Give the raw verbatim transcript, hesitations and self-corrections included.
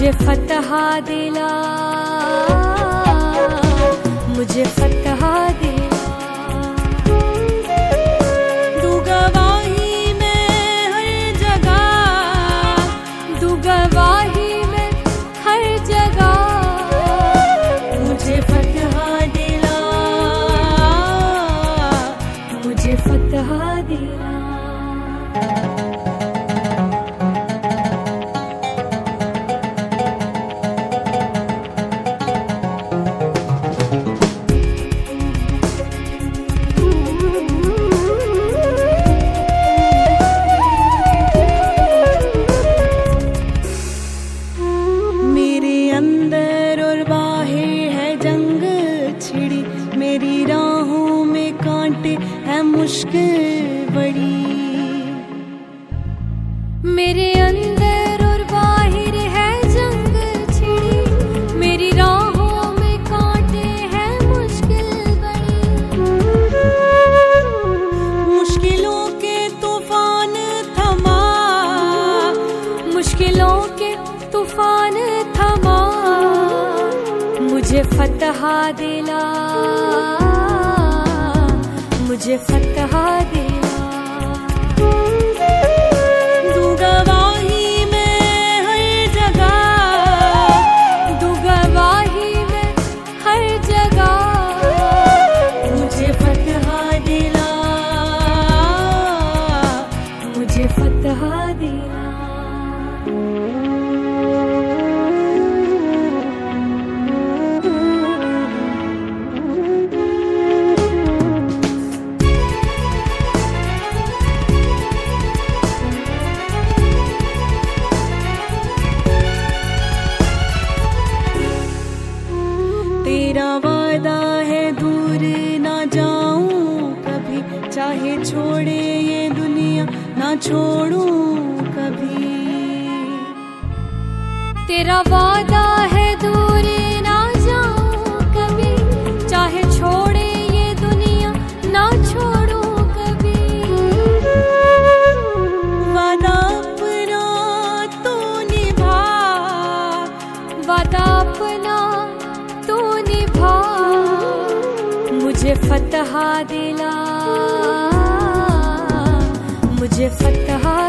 मुझे फतह दिला, मुझे फतह दिला। दू गवाही में हर जगह, दू गवाही में हर जगह, मुझे फतह दिला, मुझे फतह दिला। मेरी राहों में कांटे है मुश्किल बड़ी, मेरे अंदर और बाहर है जंग छिड़ी, मेरी राहों में कांटे है मुश्किल बड़ी। मुश्किलों के तूफान थमा, मुश्किलों के तूफान थमा, मुझे फतह दिला, मुझे फतह दिला। दू गवाही में हर जगह, दू गवाही में हर जगह, मुझे फतह दिला, मुझे फतह दिला। तेरा वादा है दूर ना जाऊं कभी, चाहे छोड़े ये दुनिया ना छोड़ूं कभी। तेरा वादा है दूर ना जाऊं कभी, चाहे छोड़े ये दुनिया ना छोड़ूं कभी। वादा अपना तो निभा, वादा अपना मुझे फतह दिला, मुझे फतह